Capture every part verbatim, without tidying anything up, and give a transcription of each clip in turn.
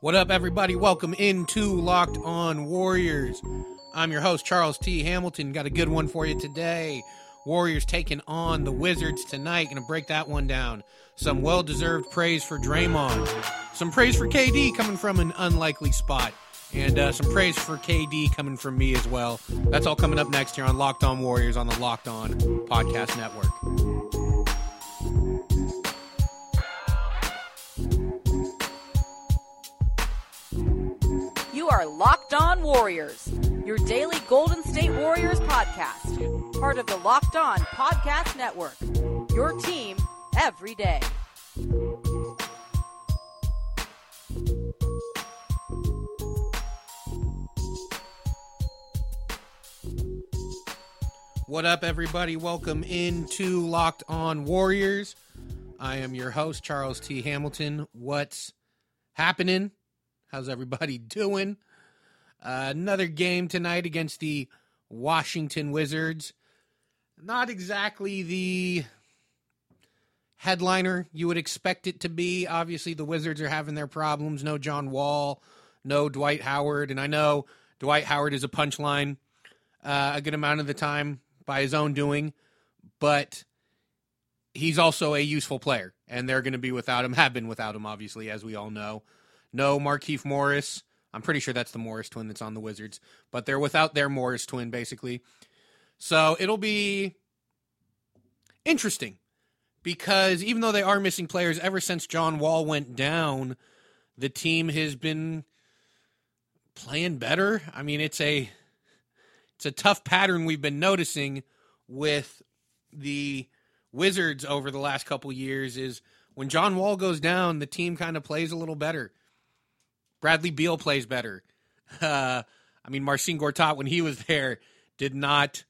What up, everybody? Welcome into Locked On Warriors. I'm your host, Charles T. Hamilton. Got a good one for you today. Warriors taking on the Wizards tonight. Gonna break that one down. Some well-deserved praise for Draymond. Some praise for K D coming from an unlikely spot. And uh, some praise for K D coming from me as well. That's all coming up next here on Locked On Warriors on the Locked On Podcast Network. You are Locked On Warriors, your daily Golden State Warriors podcast. Part of the Locked On Podcast Network, your team every day. What up, everybody? Welcome into Locked On Warriors. I am your host, Charles T. Hamilton. What's happening? How's everybody doing? Uh, another game tonight against the Washington Wizards. Not exactly the headliner you would expect it to be. Obviously, the Wizards are having their problems. No John Wall, no Dwight Howard. And I know Dwight Howard is a punchline uh, a good amount of the time by his own doing, but he's also a useful player, and they're going to be without him, have been without him, obviously, as we all know. No Markieff Morris. I'm pretty sure that's the Morris twin that's on the Wizards, but they're without their Morris twin, basically. So it'll be interesting, because even though they are missing players, ever since John Wall went down, the team has been playing better. I mean, it's a it's a tough pattern we've been noticing with the Wizards over the last couple years is when John Wall goes down, the team kind of plays a little better. Bradley Beal plays better. Uh, I mean, Marcin Gortat, when he was there, did not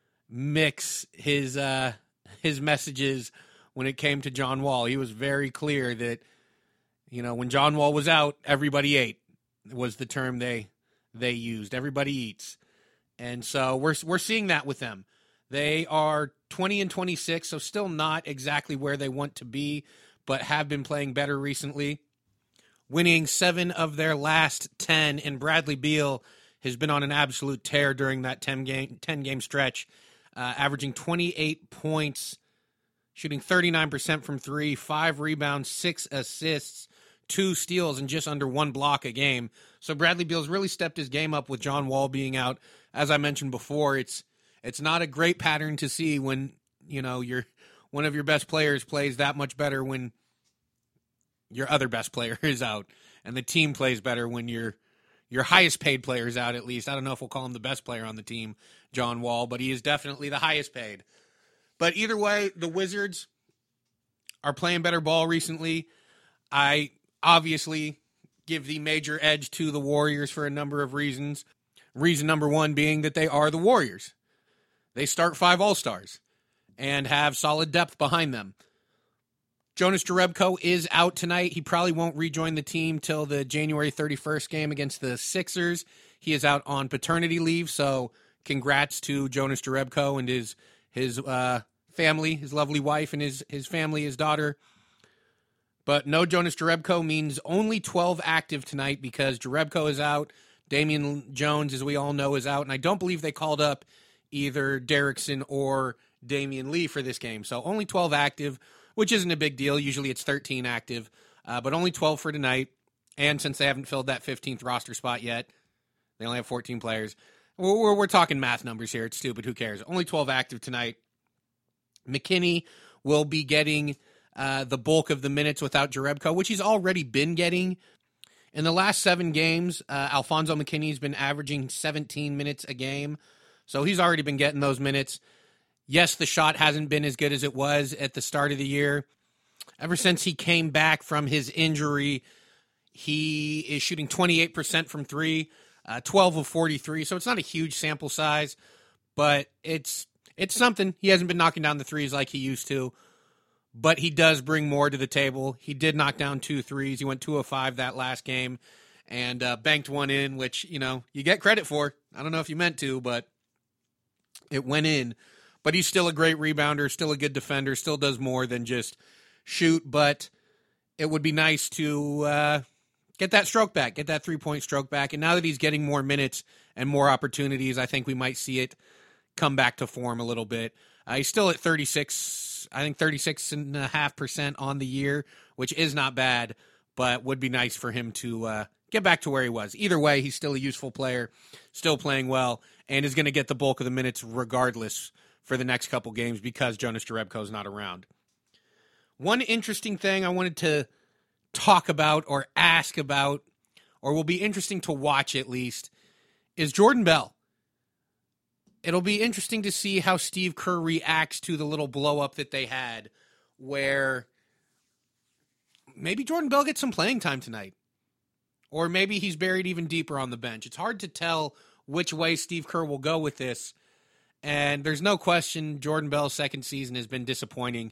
mix his uh, his messages when it came to John Wall. He was very clear that, you know, when John Wall was out, everybody ate, was the term they they used. Everybody eats. And so we're we're seeing that with them. They are twenty and twenty-six, so still not exactly where they want to be, but have been playing better recently, winning seven of their last ten, and Bradley Beal has been on an absolute tear during that ten-game stretch, uh, averaging twenty-eight points, shooting thirty-nine percent from three, five rebounds, six assists, two steals, and just under one block a game. So Bradley Beal's really stepped his game up with John Wall being out. As I mentioned before, it's it's not a great pattern to see when, you know, your one of your best players plays that much better when your other best player is out, and the team plays better when your your highest paid player is out, at least. I don't know if we'll call him the best player on the team, John Wall, but he is definitely the highest paid. But either way, the Wizards are playing better ball recently. I obviously give the major edge to the Warriors for a number of reasons. Reason number one being that they are the Warriors. They start five All-Stars and have solid depth behind them. Jonas Jerebko is out tonight. He probably won't rejoin the team till the January thirty-first game against the Sixers. He is out on paternity leave, so congrats to Jonas Jerebko and his his uh, family, his lovely wife and his, his family, his daughter. But no Jonas Jerebko means only twelve active tonight because Jerebko is out. Damian Jones, as we all know, is out, and I don't believe they called up either Derrickson or Damian Lee for this game. So only twelve active, which isn't a big deal. Usually it's thirteen active, uh, but only twelve for tonight. And since they haven't filled that fifteenth roster spot yet, they only have fourteen players. We're, we're, we're talking math numbers here. It's stupid. Who cares? Only twelve active tonight. McKinney will be getting uh, the bulk of the minutes without Jerebko, which he's already been getting. In the last seven games, uh, Alfonso McKinney's been averaging seventeen minutes a game, so he's already been getting those minutes. Yes, the shot hasn't been as good as it was at the start of the year. Ever since he came back from his injury, he is shooting twenty-eight percent from three, uh, twelve of forty-three, so it's not a huge sample size, but it's it's something. He hasn't been knocking down the threes like he used to, but he does bring more to the table. He did knock down two threes. He went two of five that last game and uh, banked one in, which, you know, you get credit for. I don't know if you meant to, but it went in. But he's still a great rebounder, still a good defender, still does more than just shoot. But it would be nice to uh, get that stroke back, get that three-point stroke back. And now that he's getting more minutes and more opportunities, I think we might see it come back to form a little bit. Uh, he's still at thirty-six, I think thirty-six point five percent on the year, which is not bad, but would be nice for him to uh, get back to where he was. Either way, he's still a useful player, still playing well, and is going to get the bulk of the minutes regardless for the next couple games because Jonas Jerebko is not around. One interesting thing I wanted to talk about or ask about, or will be interesting to watch at least, is Jordan Bell. It'll be interesting to see how Steve Kerr reacts to the little blow-up that they had where maybe Jordan Bell gets some playing time tonight. Or maybe he's buried even deeper on the bench. It's hard to tell which way Steve Kerr will go with this. And there's no question Jordan Bell's second season has been disappointing.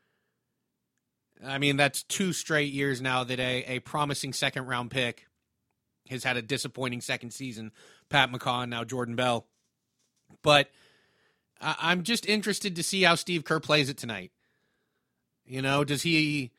I mean, that's two straight years now that a, a promising second-round pick has had a disappointing second season. Pat McCaw and now Jordan Bell. But I'm just interested to see how Steve Kerr plays it tonight. You know, does he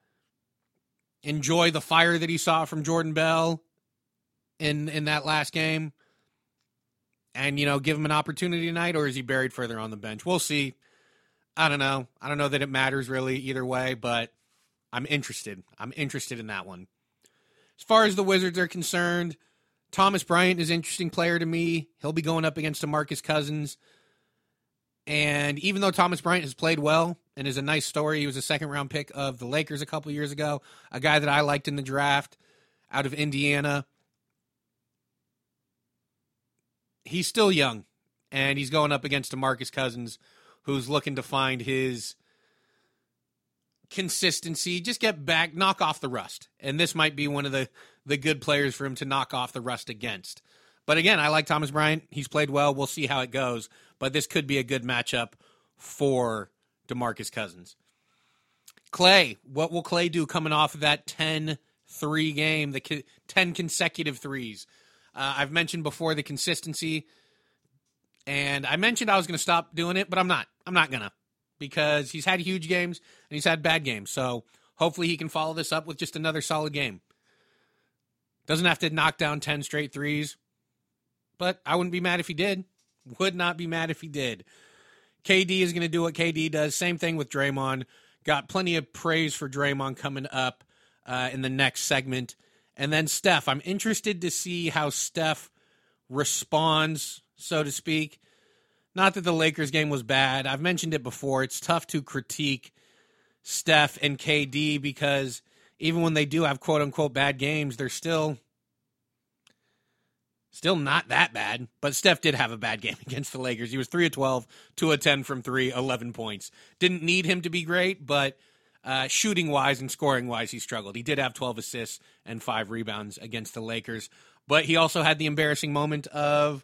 enjoy the fire that he saw from Jordan Bell in in that last game? And, you know, give him an opportunity tonight, or is he buried further on the bench? We'll see. I don't know. I don't know that it matters really either way, but I'm interested. I'm interested in that one. As far as the Wizards are concerned, Thomas Bryant is an interesting player to me. He'll be going up against DeMarcus Cousins. And even though Thomas Bryant has played well and is a nice story, he was a second-round pick of the Lakers a couple years ago, a guy that I liked in the draft out of Indiana. He's still young, and he's going up against DeMarcus Cousins, who's looking to find his consistency, just get back, knock off the rust. And this might be one of the, the good players for him to knock off the rust against. But again, I like Thomas Bryant. He's played well. We'll see how it goes. But this could be a good matchup for DeMarcus Cousins. Clay, what will Clay do coming off of that ten three game, the ten consecutive threes? Uh, I've mentioned before the consistency, and I mentioned I was going to stop doing it, but I'm not. I'm not going to, because he's had huge games and he's had bad games. So hopefully he can follow this up with just another solid game. Doesn't have to knock down ten straight threes, but I wouldn't be mad if he did. Would not be mad if he did. K D is going to do what K D does. Same thing with Draymond. Got plenty of praise for Draymond coming up uh, in the next segment. And then Steph. I'm interested to see how Steph responds, so to speak. Not that the Lakers game was bad. I've mentioned it before. It's tough to critique Steph and K D because even when they do have quote-unquote bad games, they're still... Still not that bad, but Steph did have a bad game against the Lakers. He was three of twelve, two of ten from three, eleven points. Didn't need him to be great, but uh, shooting-wise and scoring-wise, he struggled. He did have twelve assists and five rebounds against the Lakers, but he also had the embarrassing moment of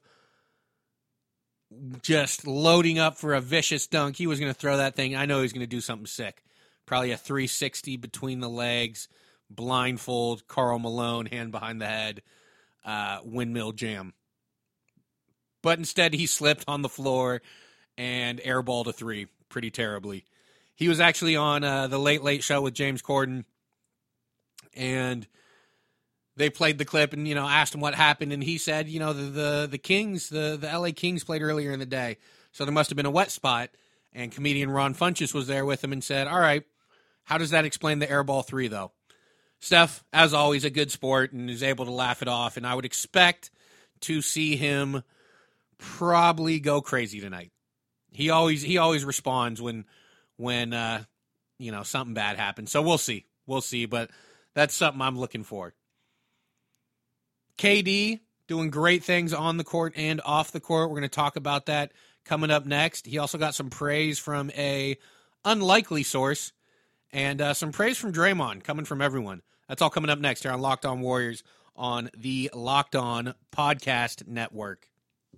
just loading up for a vicious dunk. He was going to throw that thing. I know he was going to do something sick. Probably a three sixty between the legs, blindfold, Karl Malone, hand behind the head. Uh, windmill jam. But instead he slipped on the floor and airballed a three pretty terribly. He was actually on uh, the Late Late Show with James Corden, and they played the clip and, you know, asked him what happened, and he said, you know, the the, the Kings, the, the L A Kings played earlier in the day, so there must have been a wet spot, and comedian Ron Funches was there with him and said, all right, how does that explain the airball three, though? Steph, as always, a good sport and is able to laugh it off, and I would expect to see him probably go crazy tonight. He always he always responds when when uh, you know, something bad happens. So we'll see, we'll see, but that's something I'm looking for. K D doing great things on the court and off the court. We're going to talk about that coming up next. He also got some praise from a unlikely source. And uh, some praise from Draymond coming from everyone. That's all coming up next here on Locked On Warriors on the Locked On Podcast Network.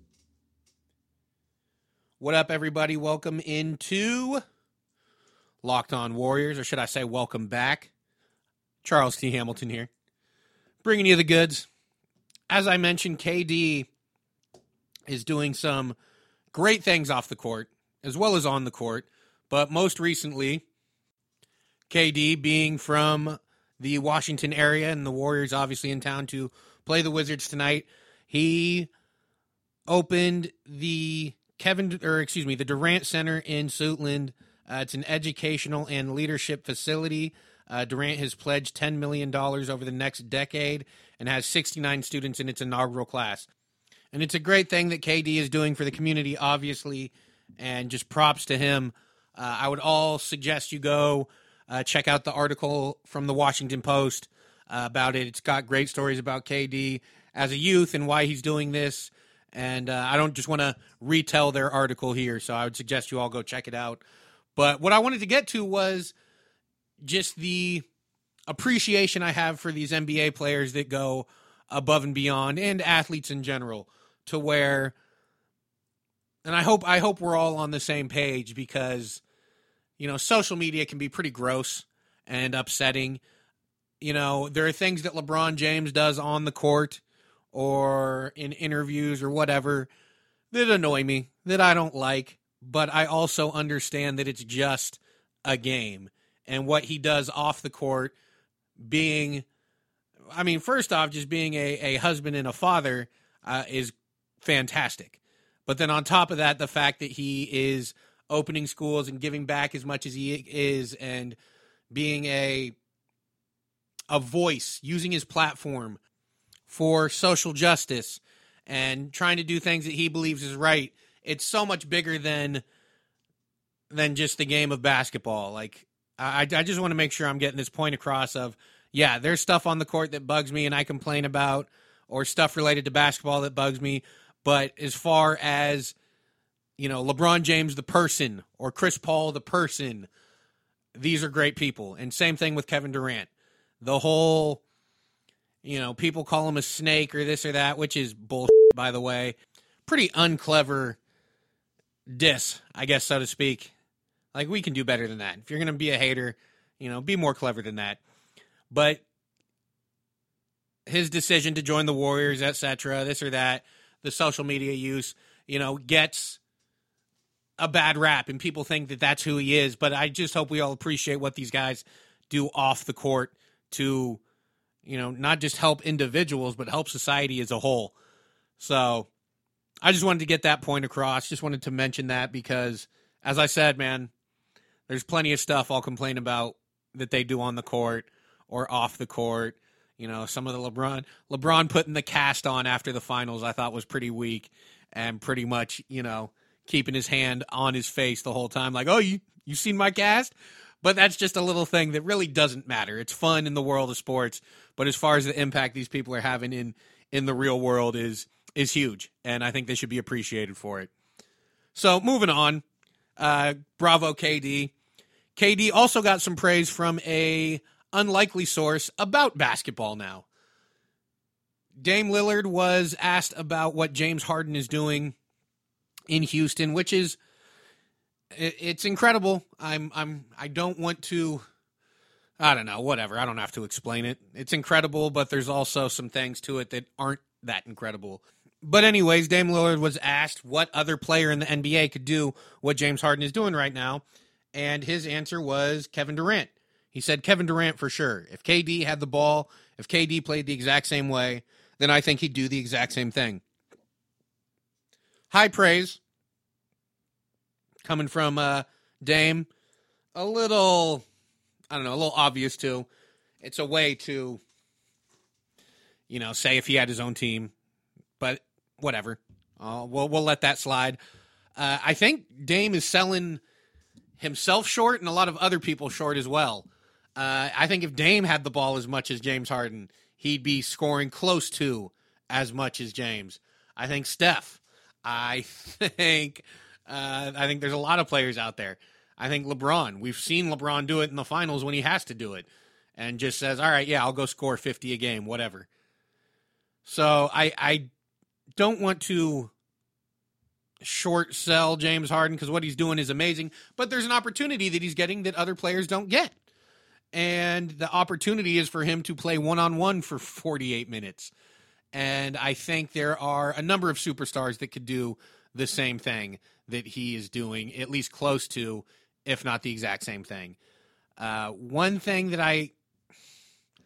What up, everybody? Welcome into Locked On Warriors, or should I say welcome back. Charles T. Hamilton here, bringing you the goods. As I mentioned, K D is doing some great things off the court, as well as on the court, but most recently... K D being from the Washington area, and the Warriors obviously in town to play the Wizards tonight. He opened the Kevin, or excuse me, the Durant Center in Suitland. Uh, it's an educational and leadership facility. Uh, Durant has pledged ten million dollars over the next decade and has sixty-nine students in its inaugural class. And it's a great thing that K D is doing for the community, obviously, and just props to him. Uh, I would all suggest you go uh, check out the article from the Washington Post uh, about it. It's got great stories about K D as a youth and why he's doing this. And uh, I don't just want to retell their article here, so I would suggest you all go check it out. But what I wanted to get to was just the appreciation I have for these N B A players that go above and beyond, and athletes in general, to where, and I hope I hope we're all on the same page, because, you know, social media can be pretty gross and upsetting. You know, there are things that LeBron James does on the court or in interviews or whatever that annoy me, that I don't like, but I also understand that it's just a game. And what he does off the court, being, I mean, first off, just being a, a husband and a father uh, is fantastic. But then on top of that, the fact that he is opening schools and giving back as much as he is, and being a a voice, using his platform for social justice and trying to do things that he believes is right. It's so much bigger than than just the game of basketball. Like, I, I just want to make sure I'm getting this point across of, yeah, there's stuff on the court that bugs me and I complain about, or stuff related to basketball that bugs me. But as far as, you know, LeBron James the person, or Chris Paul the person, these are great people. And same thing with Kevin Durant. The whole, you know, people call him a snake or this or that, which is bullshit, by the way. Pretty unclever diss, I guess, so to speak. Like, we can do better than that. If you're going to be a hater, you know, be more clever than that. But his decision to join the Warriors, et cetera, this or that, the social media use, you know, gets a bad rap, and people think that that's who he is. But I just hope we all appreciate what these guys do off the court to, you know, not just help individuals, but help society as a whole. So I just wanted to get that point across. Just wanted to mention that because, as I said, man, there's plenty of stuff I'll complain about that they do on the court or off the court. You know, some of the LeBron, LeBron putting the cast on after the finals I thought was pretty weak, and pretty much, you know, keeping his hand on his face the whole time. Like, oh, you, you seen my cast? But that's just a little thing that really doesn't matter. It's fun in the world of sports, but as far as the impact these people are having in, in the real world is is huge, and I think they should be appreciated for it. So moving on, uh, bravo K D. K D also got some praise from a unlikely source about basketball now. Dame Lillard was asked about what James Harden is doing in Houston, which is, it's incredible. I'm I'm I don't want to, I don't know, whatever. I don't have to explain it. It's incredible, but there's also some things to it that aren't that incredible. But anyways, Dame Lillard was asked what other player in the N B A could do what James Harden is doing right now, and his answer was Kevin Durant. He said Kevin Durant for sure. If K D had the ball, if K D played the exact same way, then I think he'd do the exact same thing. High praise coming from uh, Dame. A little, I don't know, a little obvious too. It's a way to, you know, say if he had his own team, but whatever. Uh, we'll we'll let that slide. Uh, I think Dame is selling himself short and a lot of other people short as well. Uh, I think if Dame had the ball as much as James Harden, he'd be scoring close to as much as James. I think Steph. I think uh, I think there's a lot of players out there. I think LeBron. We've seen LeBron do it in the finals when he has to do it, and just says, "All right, yeah, I'll go score fifty a game, whatever." So I I don't want to short sell James Harden because what he's doing is amazing, but there's an opportunity that he's getting that other players don't get. And the opportunity is for him to play one-on-one for forty-eight minutes. And I think there are a number of superstars that could do the same thing that he is doing, at least close to, if not the exact same thing. Uh, one thing that I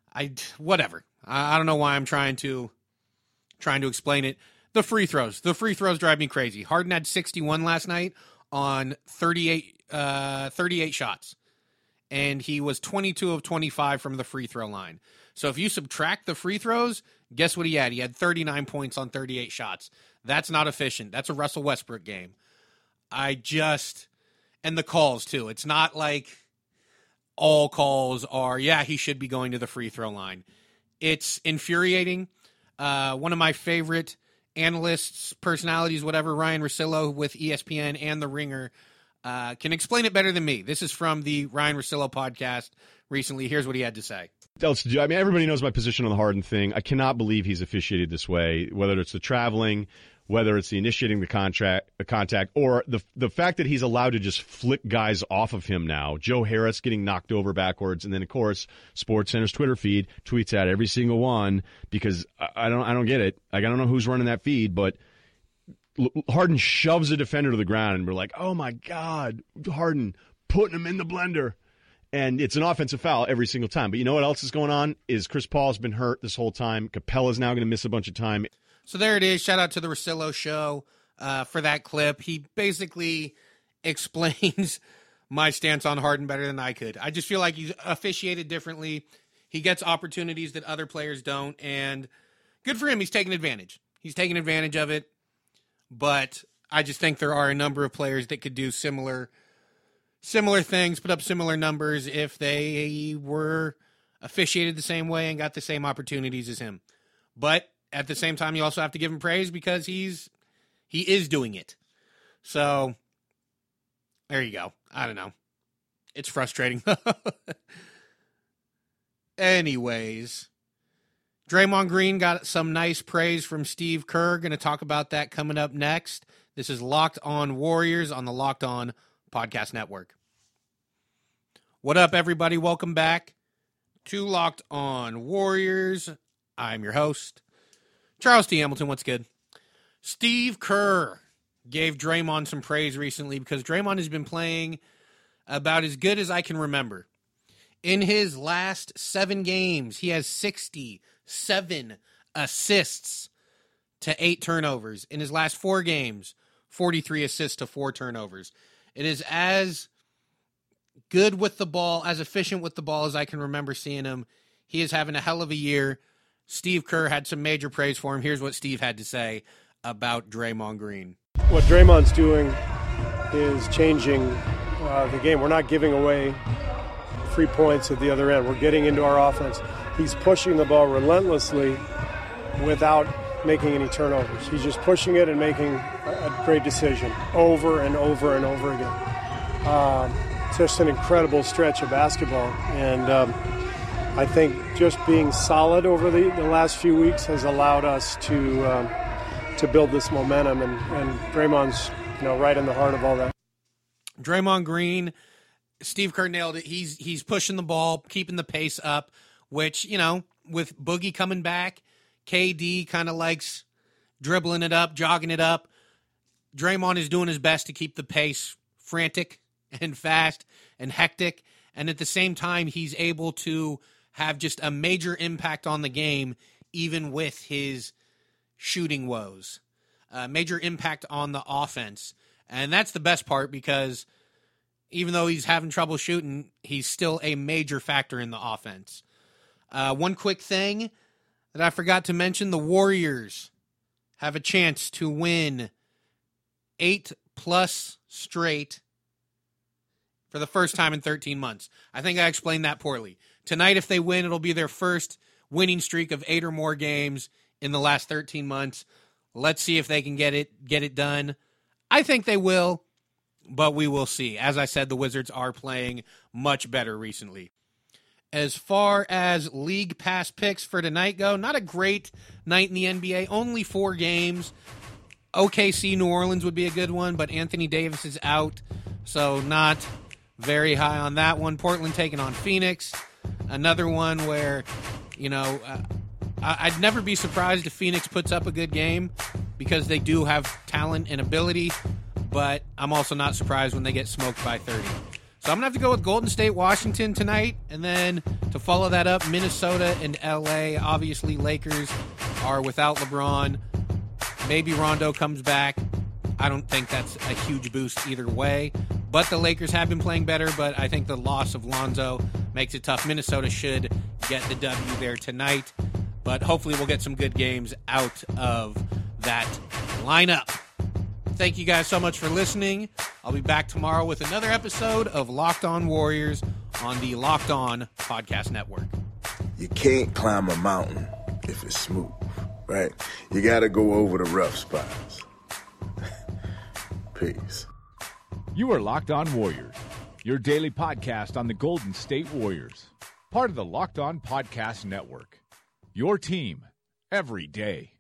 I whatever. I, I don't know why I'm trying to trying to explain it. The free throws. The free throws drive me crazy. Harden had sixty-one last night on thirty-eight, uh, thirty-eight shots. And he was twenty-two of twenty-five from the free throw line. So if you subtract the free throws, guess what he had? He had thirty-nine points on thirty-eight shots. That's not efficient. That's a Russell Westbrook game. I just, and the calls too. It's not like all calls are, yeah, he should be going to the free throw line. It's infuriating. Uh, one of my favorite analysts, personalities, whatever, Ryan Russillo with E S P N and The Ringer, uh, can explain it better than me. This is from the Ryan Russillo podcast recently. Here's what he had to say. Else to do. I mean, everybody knows my position on the Harden thing. I cannot believe he's officiated this way, whether it's the traveling, whether it's the initiating the contract, the contact, or the the fact that he's allowed to just flick guys off of him now. Joe Harris getting knocked over backwards, and then of course SportsCenter's Twitter feed tweets out every single one because I, I don't I don't get it. Like, I don't know who's running that feed, but Harden shoves a defender to the ground, and we're like, oh my God, Harden putting him in the blender. And it's an offensive foul every single time. But you know what else is going on? Is Chris Paul's been hurt this whole time. Capella's now going to miss a bunch of time. So there it is. Shout out to the Russillo show uh, for that clip. He basically explains my stance on Harden better than I could. I just feel like he's officiated differently. He gets opportunities that other players don't. And good for him. He's taking advantage. He's taking advantage of it. But I just think there are a number of players that could do similar Similar things, put up similar numbers if they were officiated the same way and got the same opportunities as him. But at the same time, you also have to give him praise because he's he is doing it. So there you go. I don't know. It's frustrating. Anyways, Draymond Green got some nice praise from Steve Kerr. Going to talk about that coming up next. This is Locked On Warriors on the Locked On Podcast Network. What up, everybody? Welcome back to Locked On Warriors. I'm your host, Charles T. Hamilton. What's good? Steve Kerr gave Draymond some praise recently because Draymond has been playing about as good as I can remember. In his last seven games, he has sixty-seven assists to eight turnovers. In his last four games, forty-three assists to four turnovers. It is as good with the ball, as efficient with the ball as I can remember seeing him. He is having a hell of a year. Steve Kerr had some major praise for him. Here's what Steve had to say about Draymond Green. What Draymond's doing is changing uh, the game. We're not giving away free points at the other end. We're getting into our offense. He's pushing the ball relentlessly without making any turnovers. He's just pushing it and making a, a great decision over and over and over again. Um, it's just an incredible stretch of basketball. And um, I think just being solid over the, the last few weeks has allowed us to um, to build this momentum. And, and Draymond's, you know, right in the heart of all that. Draymond Green, Steve Kerr nailed it. He's he's pushing the ball, keeping the pace up, which, you know, with Boogie coming back, K D kind of likes dribbling it up, jogging it up. Draymond is doing his best to keep the pace frantic and fast and hectic. And at the same time, he's able to have just a major impact on the game, even with his shooting woes. A major impact on the offense. And that's the best part because even though he's having trouble shooting, he's still a major factor in the offense. Uh, one quick thing that I forgot to mention, the Warriors have a chance to win eight plus straight for the first time in thirteen months. I think I explained that poorly. Tonight, if they win, it'll be their first winning streak of eight or more games in the last thirteen months. Let's see if they can get it get it done. I think they will, but we will see. As I said, the Wizards are playing much better recently. As far as league pass picks for tonight go, not a great night in the N B A. Only four games. O K C New Orleans would be a good one, but Anthony Davis is out, so not very high on that one. Portland taking on Phoenix. Another one where, you know, uh, I'd never be surprised if Phoenix puts up a good game because they do have talent and ability, but I'm also not surprised when they get smoked by thirty. So I'm going to have to go with Golden State, Washington tonight. And then to follow that up, Minnesota and L A. Obviously, Lakers are without LeBron. Maybe Rondo comes back. I don't think that's a huge boost either way. But the Lakers have been playing better, but I think the loss of Lonzo makes it tough. Minnesota should get the W there tonight. But hopefully we'll get some good games out of that lineup. Thank you guys so much for listening. I'll be back tomorrow with another episode of Locked On Warriors on the Locked On Podcast Network. You can't climb a mountain if it's smooth, right? You got to go over the rough spots. Peace. You are Locked On Warriors, your daily podcast on the Golden State Warriors. Part of the Locked On Podcast Network. Your team every day.